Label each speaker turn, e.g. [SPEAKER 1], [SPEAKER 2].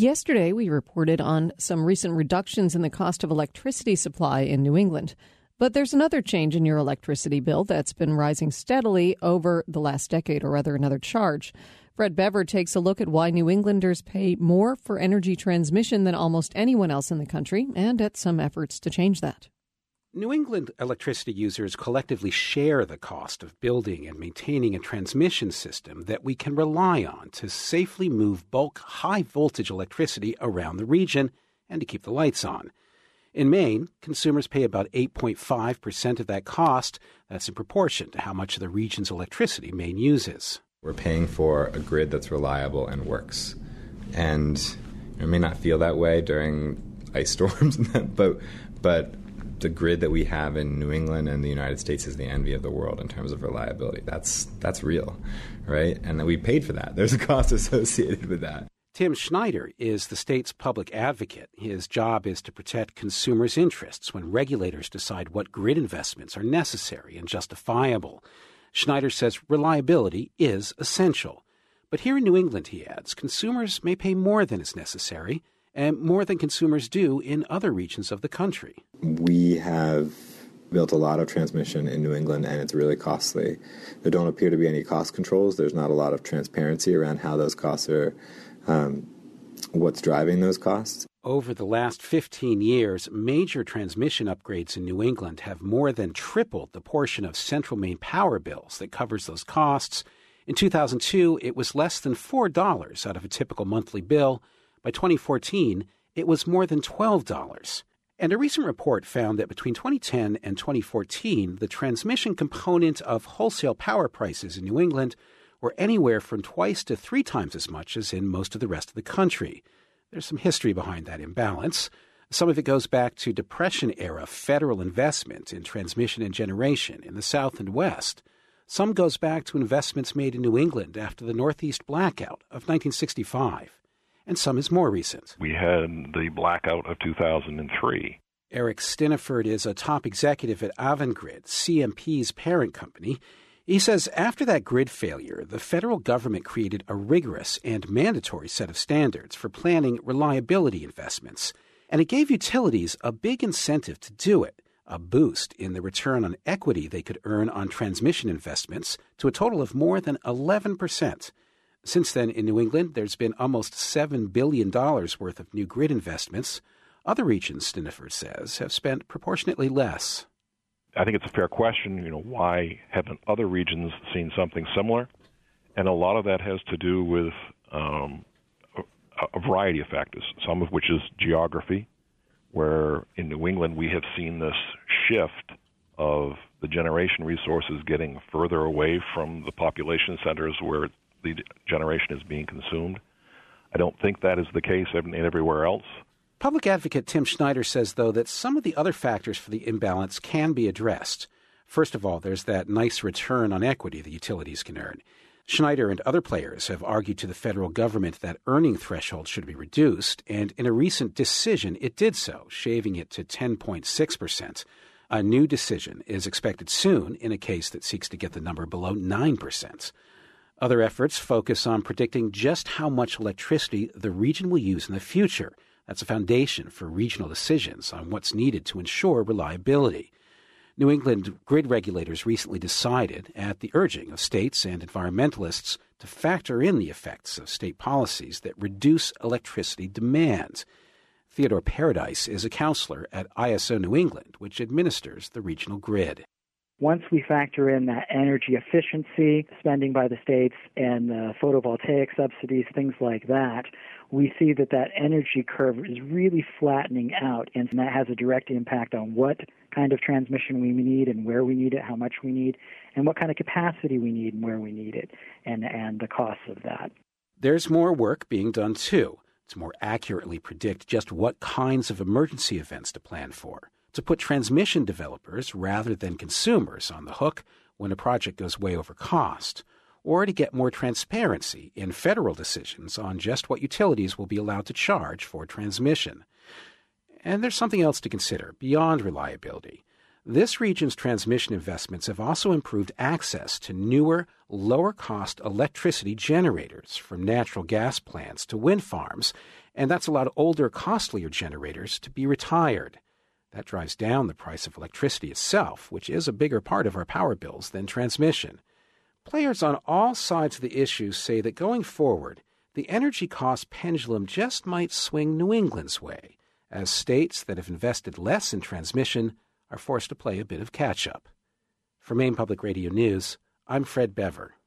[SPEAKER 1] Yesterday, we reported on some recent reductions in the cost of electricity supply in New England. But there's another change in your electricity bill that's been rising steadily over the last decade, or rather another charge. Fred Bever takes a look at why New Englanders pay more for energy transmission than almost anyone else in the country, and at some efforts to change that.
[SPEAKER 2] New England electricity users collectively share the cost of building and maintaining a transmission system that we can rely on to safely move bulk high-voltage electricity around the region and to keep the lights on. In Maine, consumers pay about 8.5% of that cost. That's in proportion to how much of the region's electricity Maine uses.
[SPEAKER 3] We're paying for a grid that's reliable and works. And it may not feel that way during ice storms, but the grid that we have in New England and the United States is the envy of the world in terms of reliability. That's real, right? And then we paid for that. There's a cost associated with that.
[SPEAKER 2] Tim Schneider is the state's public advocate. His job is to protect consumers' interests when regulators decide what grid investments are necessary and justifiable. Schneider says reliability is essential. But here in New England, he adds, consumers may pay more than is necessary, and more than consumers do in other regions of the country.
[SPEAKER 3] We have built a lot of transmission in New England, and it's really costly. There don't appear to be any cost controls. There's not a lot of transparency around how those costs are, what's driving those costs.
[SPEAKER 2] Over the last 15 years, major transmission upgrades in New England have more than tripled the portion of Central Maine power bills that covers those costs. In 2002, it was less than $4 out of a typical monthly bill. By 2014, it was more than $12. And a recent report found that between 2010 and 2014, the transmission component of wholesale power prices in New England were anywhere from twice to three times as much as in most of the rest of the country. There's some history behind that imbalance. Some of it goes back to Depression-era federal investment in transmission and generation in the South and West. Some goes back to investments made in New England after the Northeast blackout of 1965. And some is more recent.
[SPEAKER 4] We had the blackout of 2003.
[SPEAKER 2] Eric Stiniford is a top executive at Avangrid, CMP's parent company. He says after that grid failure, the federal government created a rigorous and mandatory set of standards for planning reliability investments, and it gave utilities a big incentive to do it, a boost in the return on equity they could earn on transmission investments to a total of more than 11%. Since then, in New England, there's been almost $7 billion worth of new grid investments. Other regions, Stiniford says, have spent proportionately less.
[SPEAKER 4] I think it's a fair question, why haven't other regions seen something similar? And a lot of that has to do with a variety of factors, some of which is geography, where in New England we have seen this shift of the generation resources getting further away from the population centers where the generation is being consumed. I don't think that is the case everywhere else.
[SPEAKER 2] Public advocate Tim Schneider says, though, that some of the other factors for the imbalance can be addressed. First of all, there's that nice return on equity the utilities can earn. Schneider and other players have argued to the federal government that earning thresholds should be reduced, and in a recent decision it did so, shaving it to 10.6%. A new decision is expected soon in a case that seeks to get the number below 9%. Other efforts focus on predicting just how much electricity the region will use in the future. That's a foundation for regional decisions on what's needed to ensure reliability. New England grid regulators recently decided, at the urging of states and environmentalists, to factor in the effects of state policies that reduce electricity demand. Theodore Paradise is a counselor at ISO New England, which administers the regional grid.
[SPEAKER 5] Once we factor in that energy efficiency spending by the states and photovoltaic subsidies, things like that, we see that energy curve is really flattening out, and that has a direct impact on what kind of transmission we need and where we need it, how much we need, and what kind of capacity we need and where we need it, and the costs of that.
[SPEAKER 2] There's more work being done, too, to more accurately predict just what kinds of emergency events to plan for, to put transmission developers rather than consumers on the hook when a project goes way over cost, or to get more transparency in federal decisions on just what utilities will be allowed to charge for transmission. And there's something else to consider beyond reliability. This region's transmission investments have also improved access to newer, lower-cost electricity generators, from natural gas plants to wind farms, and that's allowed older, costlier generators to be retired. That drives down the price of electricity itself, which is a bigger part of our power bills than transmission. Players on all sides of the issue say that going forward, the energy cost pendulum just might swing New England's way, as states that have invested less in transmission are forced to play a bit of catch-up. For Maine Public Radio News, I'm Fred Bever.